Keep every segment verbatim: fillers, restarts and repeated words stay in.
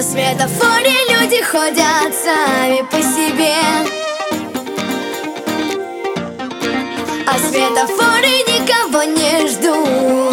светофоре люди ходят сами по себе, а светофоры никого не ждут.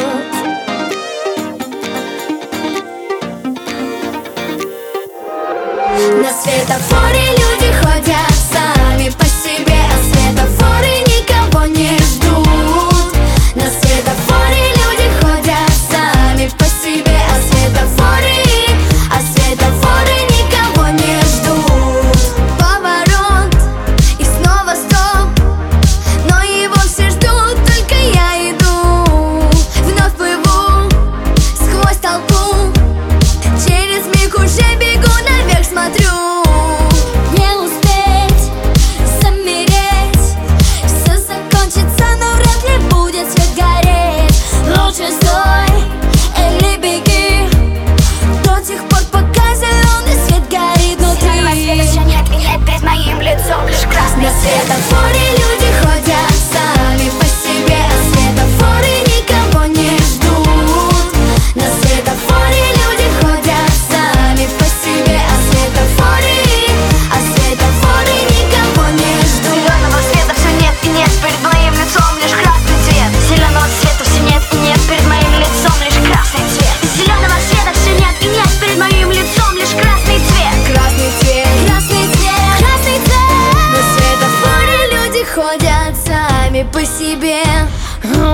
На светофоре люди ходят сами по себе, а светофоры никого не ждут. На светофоре люди ходят сами по себе, а светофоры, а светофоры никого не ждут. Поворот и снова стоп, но его все ждут, только я иду. Вновь плыву сквозь толпу, через миг уже бегу, наверх смотрю. Не успеть замереть, все закончится, но вряд ли будет свет гореть. Лучше стой или беги до тех пор, пока зеленый свет горит внутри. Зеленого света все нет и нет, перед моим лицом лишь красный На светофоре люди ходят сами по себе, а светофоры никого не ждут. На светофоре люди ходят сами по себе, а светофоры, а светофоры никого не ждут. Зеленого света все нет и нет, перед моим лицом лишь красный цвет. Зеленого света все нет и нет, перед моим лицом лишь красный цвет. Зеленого света все нет и нет, перед моим лицом лишь красный цвет. Красный цвет, красный цвет, красный цвет. На светофоре люди ходят сами по себе.